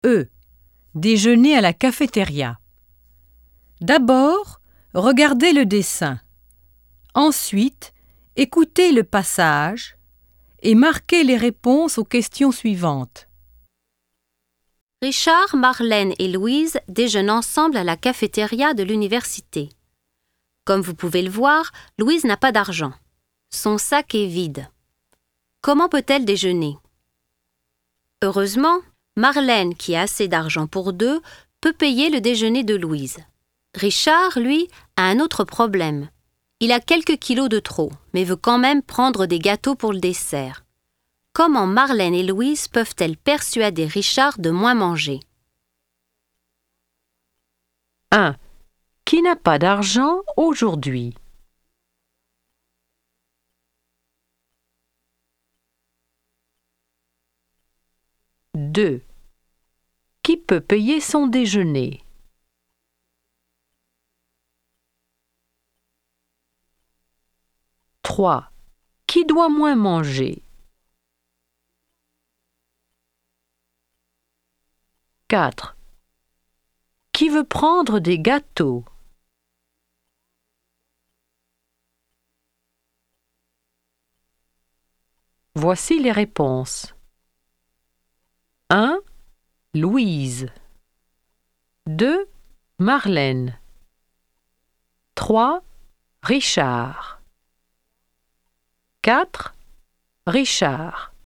E. Déjeuner à la cafétéria. D'abord, regardez le dessin. Ensuite, écoutez le passage et marquez les réponses aux questions suivantes. Richard, Marlène et Louise déjeunent ensemble à la cafétéria de l'université. Comme vous pouvez le voir, Louise n'a pas d'argent. Son sac est vide. Comment peut-elle déjeuner? Heureusement, Marlène, qui a assez d'argent pour deux, peut payer le déjeuner de Louise. Richard, lui, a un autre problème. Il a quelques kilos de trop, mais veut quand même prendre des gâteaux pour le dessert. Comment Marlène et Louise peuvent-elles persuader Richard de moins manger? 1. Qui n'a pas d'argent aujourd'hui? 2. Qui peut payer son déjeuner? 3. Qui doit moins manger? 4. Qui veut prendre des gâteaux? Voici les réponses. 1. Louise. 2. Marlène. 3. Richard. 4. Richard.